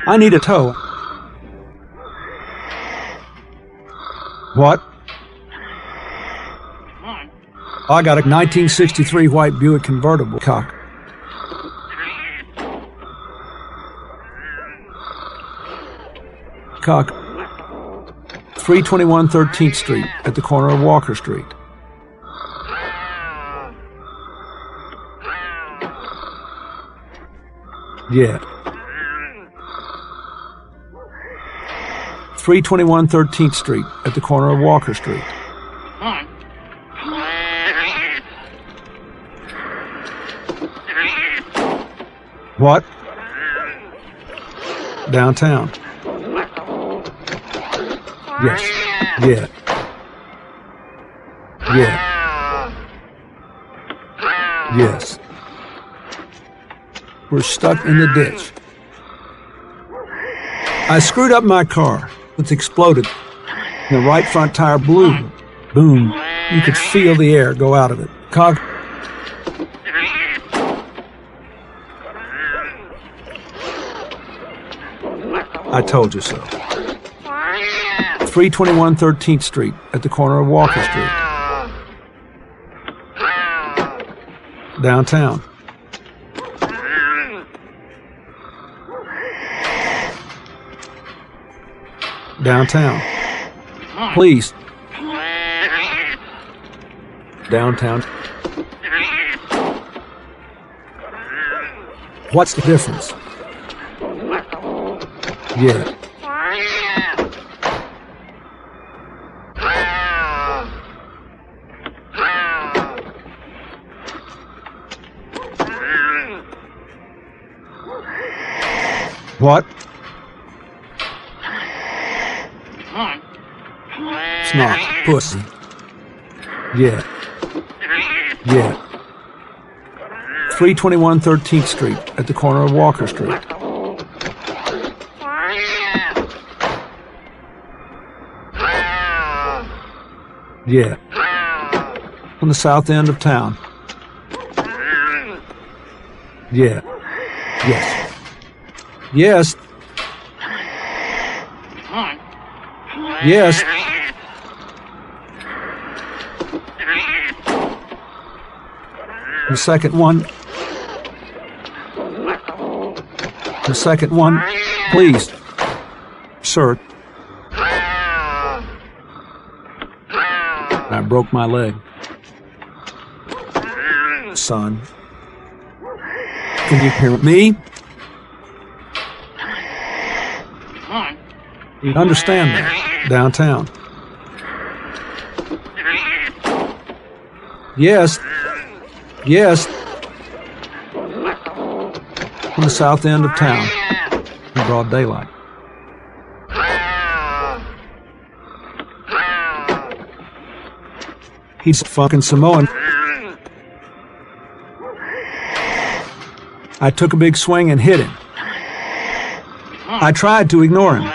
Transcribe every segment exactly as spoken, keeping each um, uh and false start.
I need a tow. What? I got a nineteen sixty-three white Buick convertible. Cock. Cock. three twenty-one thirteenth Street at the corner of Walker Street. Yeah. three twenty-one thirteenth Street at the corner of Walker Street. What? Downtown. Yes. Yeah. Yeah. Yes. We're stuck in the ditch. I screwed up my car. It's exploded. The right front tire blew. Boom. You could feel the air go out of it. Cog. I told you so. three twenty-one thirteenth Street at the corner of Walker Street. Downtown. Downtown. Please. Downtown. What's the difference? Yeah. What? It's not pussy. Yeah. Yeah. three twenty-one thirteenth Street at the corner of Walker Street. Yeah. On the south end of town. Yeah. Yes. Yes. Yes. The second one. The second one, please. Sir. I broke my leg. Son. Can you hear me? You understand that? Downtown. Yes. Yes. On the south end of town. In broad daylight. He's fucking Samoan. I took a big swing and hit him. I tried to ignore him.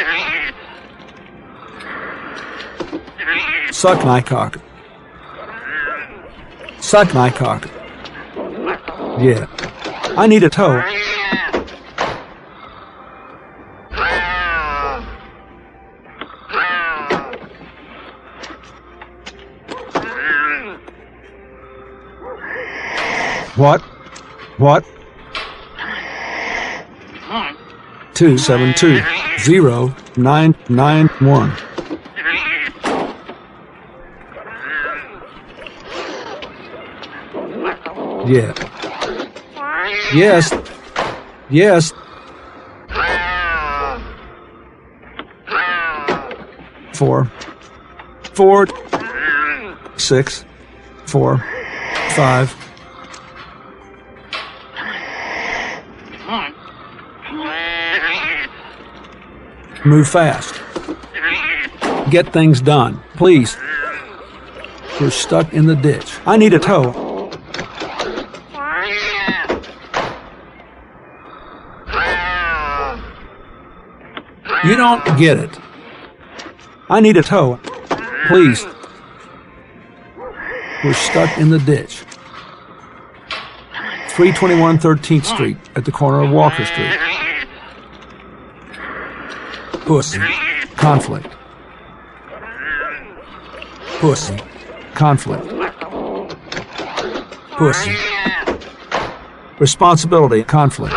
Suck my cock. Suck my cock. Yeah. I need a tow. What? What? Two seven two zero nine nine one. Yeah. Yes. Yes. Four. Four. Six. Four. Five. Move fast. Get things done, please. We're stuck in the ditch. I need a tow. You don't get it. I need a tow. Please. We're stuck in the ditch. three twenty-one thirteenth Street at the corner of Walker Street. Pussy. Conflict. Pussy. Conflict. Pussy. Responsibility. Conflict.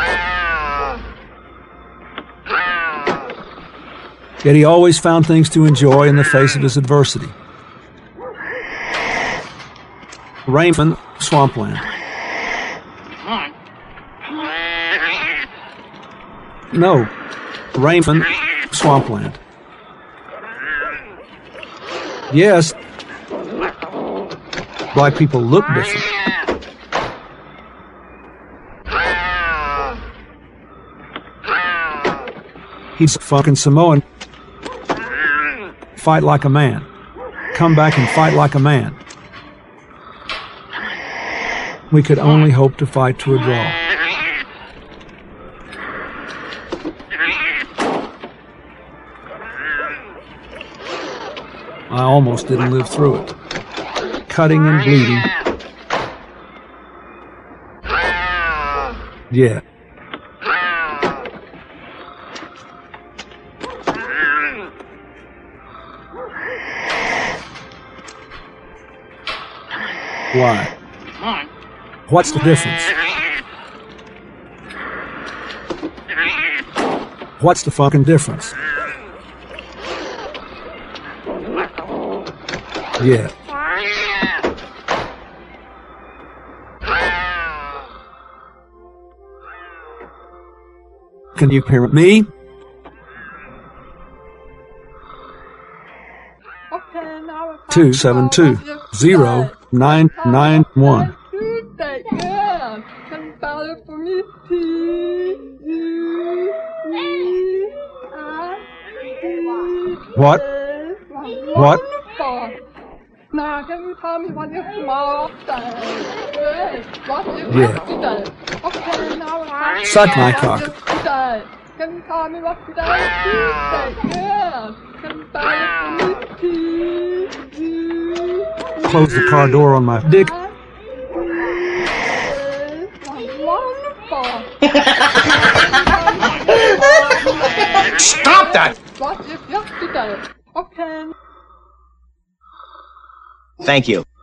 Yet he always found things to enjoy in the face of his adversity. Raymond, Swampland. No, Raymond, Swampland. Yes, black people look different. He's a fucking Samoan. Fight like a man. Come back and fight like a man. We could only hope to fight to a draw. I almost didn't live through it. Cutting and bleeding. Yeah. Why? What's the difference? What's the fucking difference? Yeah. Can you hear me? Two seven two zero nine nine one. What? What? Now, can you tell me what your small today? What is Yeah. today? Okay, now I Suck my cock. today. Can you tell me what today is? Tuesday. Yeah. Can you buy it for me, please? Close the car door on my dick. Wonderful. Stop that! What is yesterday? Okay. Thank you.